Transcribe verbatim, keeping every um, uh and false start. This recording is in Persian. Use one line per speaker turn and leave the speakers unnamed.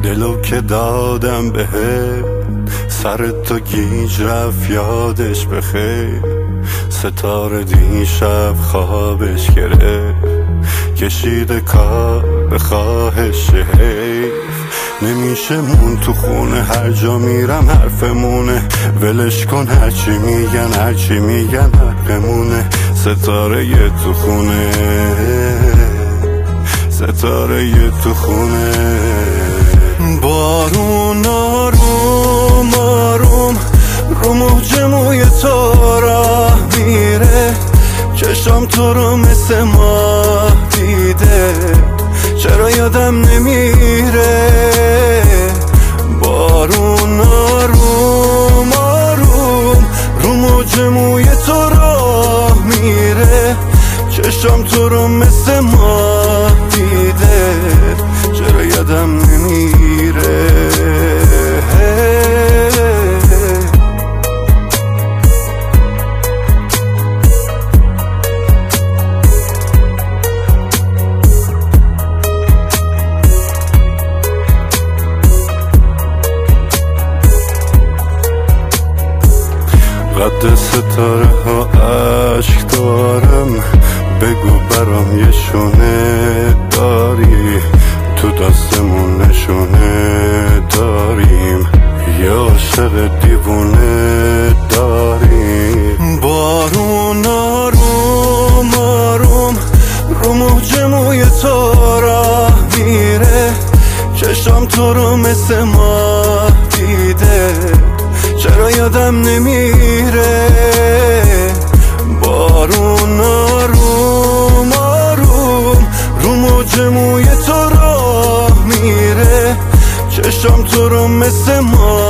دلو که دادم بهت، سر تو گیج رفت یادش بخیر. ستاره دیشب خوابش گرفت، کشیده کار به خواهش حیف. نمیشه مون تو خونه، هر جا میرم حرفمونه. ولش کن هرچی میگن هرچی میگن حقمونه. ستاره یه تو خونه، ستاره یه تو خونه. بارون آروم آروم رو موج موی تو راه میره. چشم تو رو مثل ماه دیده، چرا یادم نمیره. بارون آروم آروم رو موج موی تو راه میره. چشم تو رو مثل ماه دیده، چرا یادم نمیره. قد ستاره ها عشق دارم، بگو برام یه شونه داری. تو دستمون نشونه داریم، یه عاشق دیوونه داریم. بارون آروم آروم رو موج موی تو راه میره. چشم تو رو مثل ماه دیده، چرا یادم نمیره. بارون آروم آروم رو موج موی تو راه میره. چشم تو رو مثل ما